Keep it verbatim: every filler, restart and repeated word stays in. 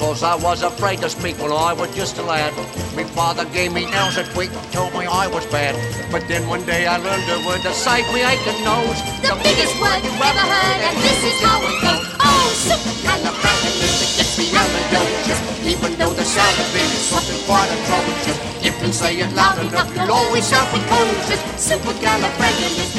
Cause I was afraid to speak when I was just a lad. Me father gave me nails a tweak, told me I was bad. But then one day I learned a word to save me aching nose. The, the biggest word you ever heard, and this is how it goes. Oh, supercalifragilistic gets me out of dodges. Even though the sound of it is something quite atrocious. If you say it loud enough, you'll always sound precocious. Supercalifragilistic.